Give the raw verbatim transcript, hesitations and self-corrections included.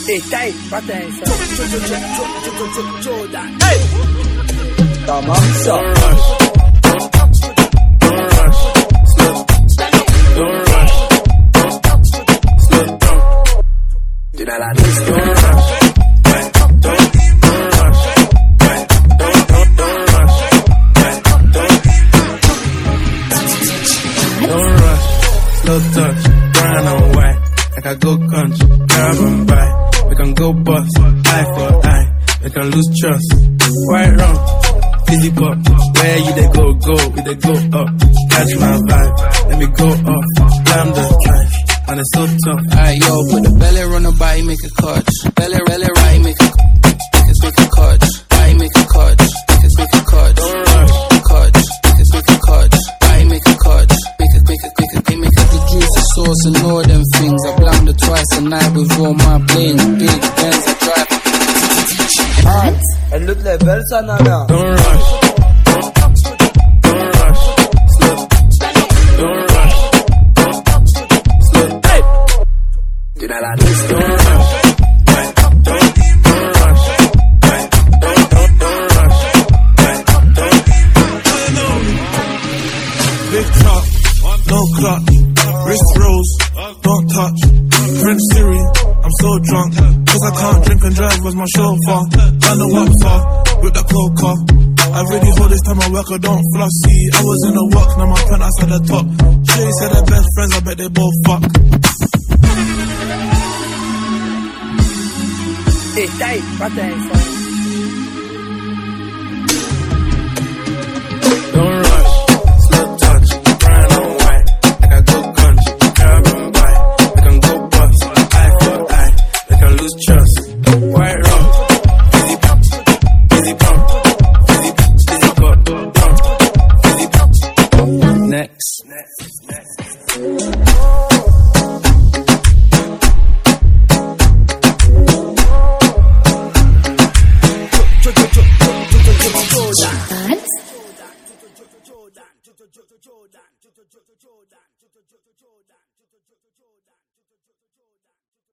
Hey, dai, patenza. Jordan. Hey! Tamamsa. Don't rush. Don't rush. Slow. Don't rush. Slow down. You know like this. Don't rush. Don't, don't rush. Don't, don't, don't rush. Don't, don't rush. Slow touch. Brown and white. Like I go country. Grab and buy. We can go bust. Eye for eye. We can lose trust. Quite wrong. Fizzy pop. Where you they go, go. We they go up. Catch my vibe. Let me go off. Slam the drive. And it's so tough. Alright, yo, put the belly on the body, make a clutch. Belly, belly, right, make a make us make a clutch. Body, make a clutch. Make us make a clutch. Don't rush. Clutch. Make us make a clutch. Body, make a clutch. Make us make a make us make us the juicy sauce and all them things. I blam the twice a night with all my bling. Big Benz, I drive. Alright, and look like Belsa Nana. Don't rush. Don't rush. Slow. Don't rush. Slow. Hey. You know like this. Don't rush. Don't, don't rush. Don't, don't, don't rush. Big top, no clock, wrist rose, don't touch. Prince Siri, I'm so drunk, cause I can't drink and drive with my chauffeur. I know what for, with the coca. I really hold this time I work, I don't flossy. I was in the work, now my penthouse at the top. Shay said they're best friends, I bet they both fuck. Hey, dai, patenza. Don't rush. Slow touch. Brown and white. Like I go country. Grab and buy. We can go bust. Eye for eye. We can lose trust. Quite wrong. Fizzy pop. Fizzy pop. Fizzy fizzy pop. Pop. Fizzy pop. Next. Next. Next. Jordan.